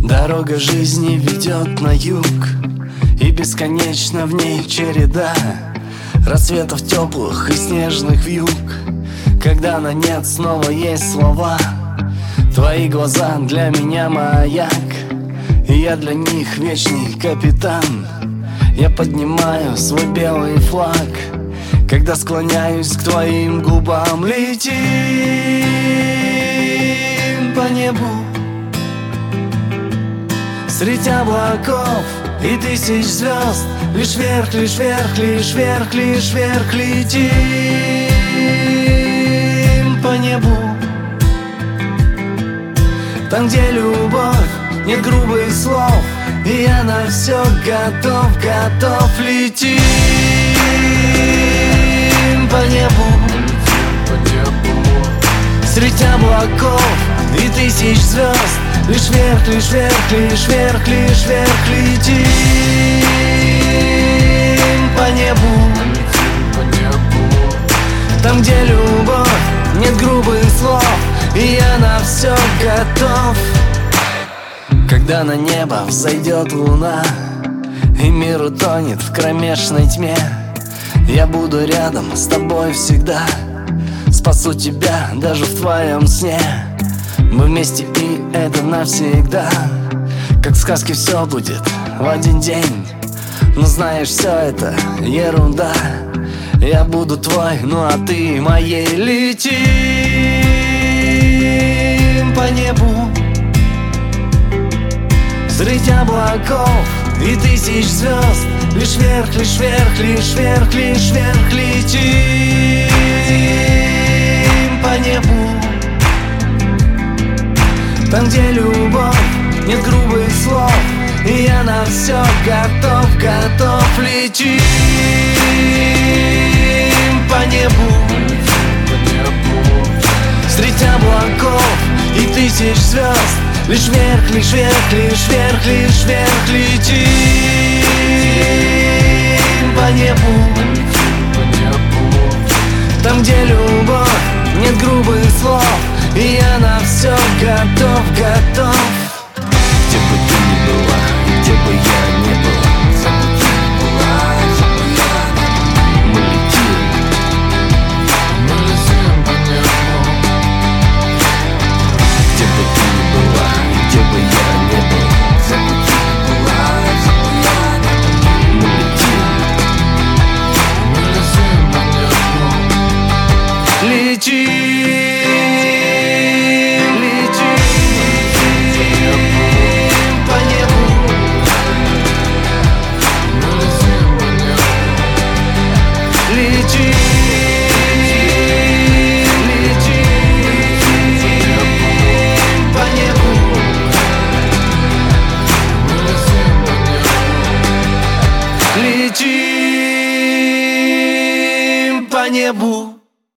Дорога жизни ведет на юг, и бесконечно в ней череда рассветов теплых и снежных вьюг. Когда на нет снова есть слова, твои глаза для меня маяк, и я для них вечный капитан. Я поднимаю свой белый флаг, когда склоняюсь к твоим губам. Летим по небу среди облаков и тысяч звезд. Лишь вверх, лишь вверх, лишь вверх, лишь вверх летим по небу. Там, где любовь, нет грубых слов, и я на все готов, готов. Летим по небу среди облаков и тысяч звезд. Лишь вверх, лишь вверх, лишь вверх, лишь вверх летим по небу. Там, где любовь, нет грубых слов, и я на все готов. Когда на небо взойдет луна, и мир утонет в кромешной тьме, я буду рядом с тобой всегда, спасу тебя даже в твоем сне. Мы вместе, и это навсегда. Как в сказке все будет в один день, но знаешь, все это ерунда. Я буду твой, ну а ты моей. Летим по небу среди облаков и тысяч звезд. Лишь вверх, лишь вверх, лишь вверх, лишь вверх летим по небу. Там, где любовь, нет грубых слов, и я на все готов, готов. Летим по небу среди облаков и тысяч звезд. Лишь вверх, лишь вверх, лишь вверх, лишь вверх летим по небу. Там, где любовь, нет грубых слов, и я на все готов, готов. Где бы ты ни была, где бы я ни был, мы летим по небу. Где бы ты ни была, где бы я ни был, мы летим по небу. Летим. Летим по небу.